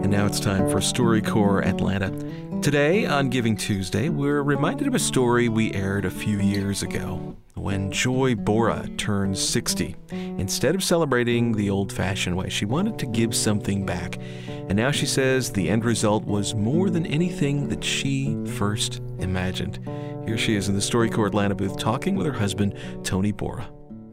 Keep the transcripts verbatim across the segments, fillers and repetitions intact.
And now it's time for StoryCorps Atlanta. Today, on Giving Tuesday, we're reminded of a story we aired a few years ago when Joy Bora turned sixty. Instead of celebrating the old-fashioned way, she wanted to give something back. And now she says the end result was more than anything that she first imagined. Here she is in the StoryCorps Atlanta booth talking with her husband, Tony Bora.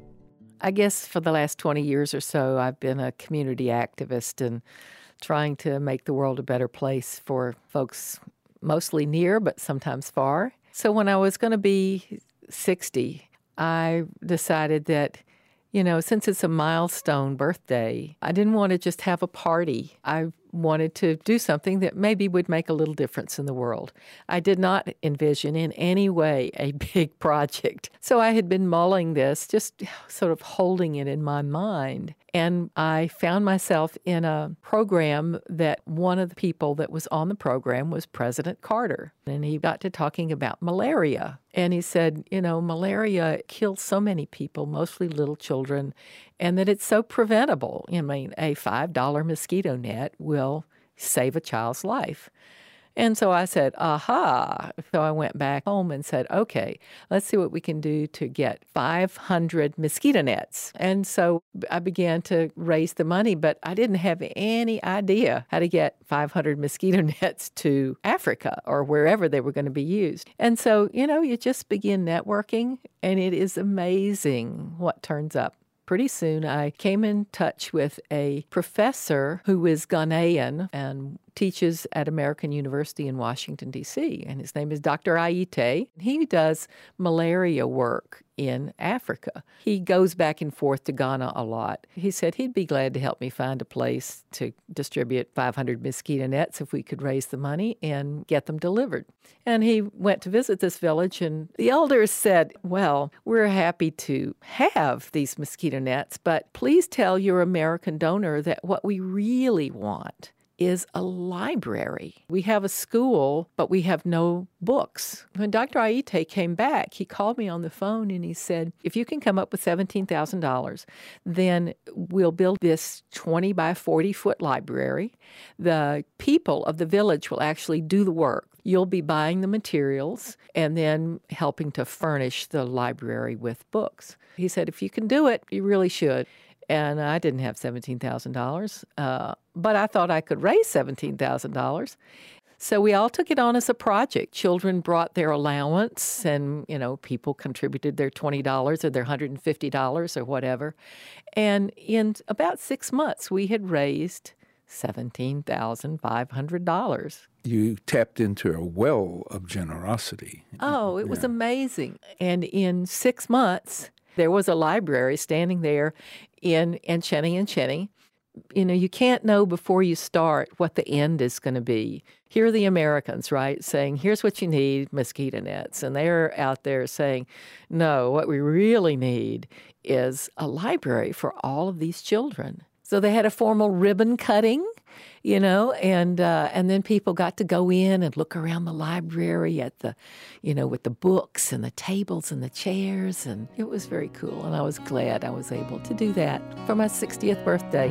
I guess for the last twenty years or so, I've been a community activist and trying to make the world a better place for folks mostly near, but sometimes far. So when I was going to be sixty, I decided that, you know, since it's a milestone birthday, I didn't want to just have a party. I wanted to do something that maybe would make a little difference in the world. I did not envision in any way a big project. So I had been mulling this, just sort of holding it in my mind. And I found myself in a program that one of the people that was on the program was President Carter. And he got to talking about malaria. And he said, you know, malaria kills so many people, mostly little children, and that it's so preventable. I mean, a five dollar mosquito net will save a child's life. And so I said, aha. So I went back home and said, okay, let's see what we can do to get five hundred mosquito nets. And so I began to raise the money, but I didn't have any idea how to get five hundred mosquito nets to Africa or wherever they were going to be used. And so, you know, you just begin networking, and it is amazing what turns up. Pretty soon, I came in touch with a professor who is Ghanaian and teaches at American University in Washington, D C, and his name is Doctor Aite. He does malaria work in Africa. He goes back and forth to Ghana a lot. He said he'd be glad to help me find a place to distribute five hundred mosquito nets if we could raise the money and get them delivered. And he went to visit this village, and the elders said, well, we're happy to have these mosquito nets, but please tell your American donor that what we really want is a library. We have a school, but we have no books. When Doctor Aite came back, he called me on the phone and he said, if you can come up with seventeen thousand dollars, then we'll build this twenty by forty foot library. The people of the village will actually do the work. You'll be buying the materials and then helping to furnish the library with books. He said, if you can do it, you really should. And I didn't have seventeen thousand dollars, uh, but I thought I could raise seventeen thousand dollars. So we all took it on as a project. Children brought their allowance, and, you know, people contributed their twenty dollars or their one hundred fifty dollars or whatever. And in about six months, we had raised seventeen thousand five hundred dollars. You tapped into a well of generosity. Oh, it yeah. was amazing. And in six months, there was a library standing there in Encheney Encheney. You know, you can't know before you start what the end is going to be. Here are the Americans, right, saying, here's what you need, mosquito nets. And they're out there saying, no, what we really need is a library for all of these children. So they had a formal ribbon cutting, you know, and uh, and then people got to go in and look around the library at the, you know, with the books and the tables and the chairs. And it was very cool. And I was glad I was able to do that for my sixtieth birthday.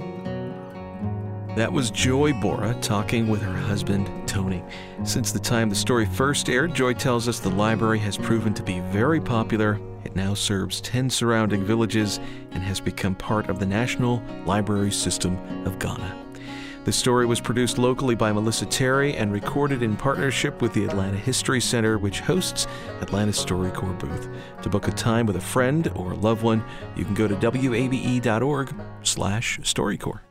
That was Joy Bora talking with her husband, Tony. Since the time the story first aired, Joy tells us the library has proven to be very popular. It now serves ten surrounding villages and has become part of the National Library System of Ghana. The story was produced locally by Melissa Terry and recorded in partnership with the Atlanta History Center, which hosts Atlanta's StoryCorps booth. To book a time with a friend or a loved one, you can go to W A B E dot org slash StoryCorps.